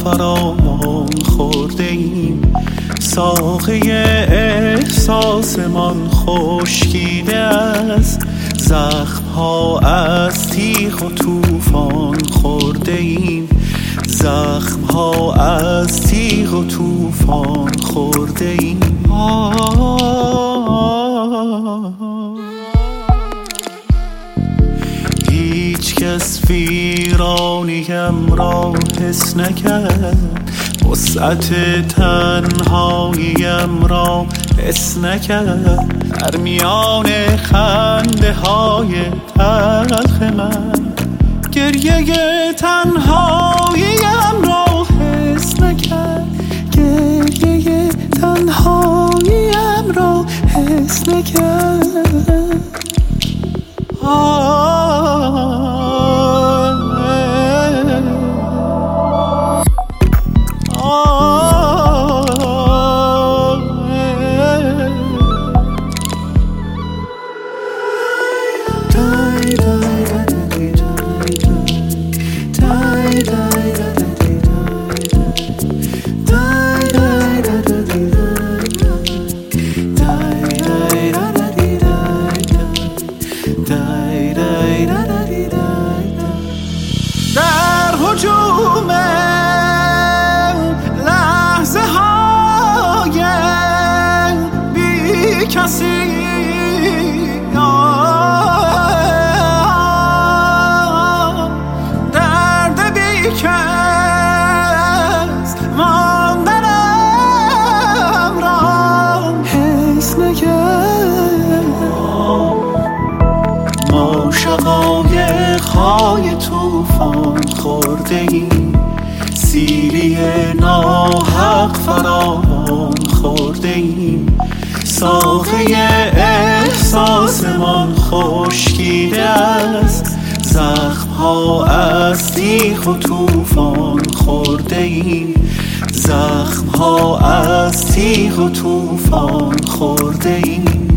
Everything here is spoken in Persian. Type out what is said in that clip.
فراوان خورده ایم. ساقه احساسمان خشکیده است، زخم ها از تیغ و طوفان خورده ایم. زخم ها از تیغ و طوفان خورده ایم. هیچ کس ویرانیم را حس نکرد، وسعت تنهاییم را حس نکرد. در میان خنده های تلخ من گریه تنهاییم را حس نکرد. گریه تنهاییم را حس نکرد. در هجوم لحظه های بی کسی درد بی کس ماندنم را حس نکرد. ما شقایق‌های طوفان خورده ایم، سیلی ناحق فراوان خورده ایم. ساقه احساسمان خشکیده است، زخم ها از تیغ و طوفان خورده ایم. زخم ها از تیغ و طوفان خورده ایم.